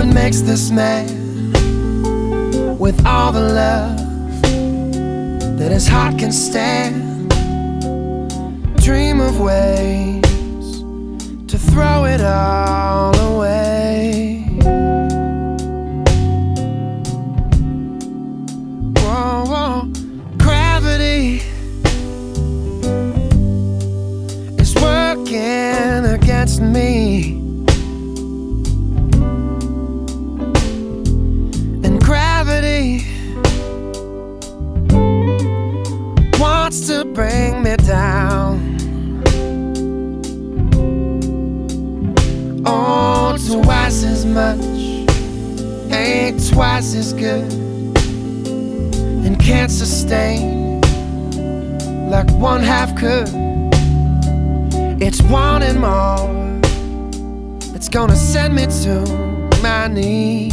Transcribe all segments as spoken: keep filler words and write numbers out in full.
makes this man with all the love that his heart can stand dream of ways to throw it all away. Whoa, whoa. Gravity is working against me, and gravity wants to bring me down. Oh, twice as much ain't twice as good, and can't sustain like one half could. It's wanting more, it's gonna send me to my knees.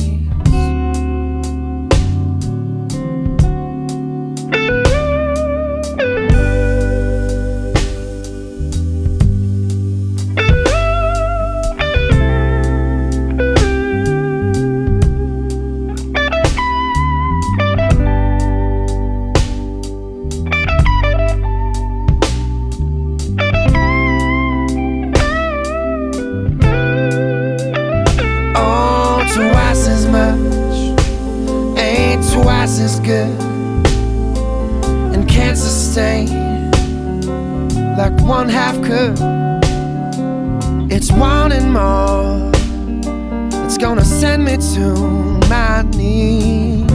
Twice as much ain't twice as good, and can't sustain like one half could. It's wanting more, it's gonna send me to my knees.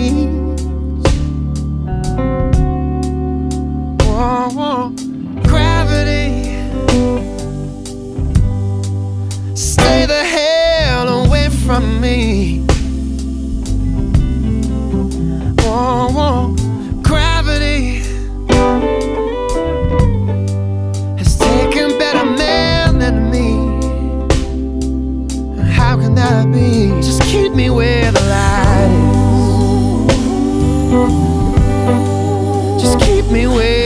Whoa, whoa. Gravity, stay the hell away from me. Whoa, whoa. Gravity has taken better men than me. How can that be? Just keep me where the light is. Just keep me where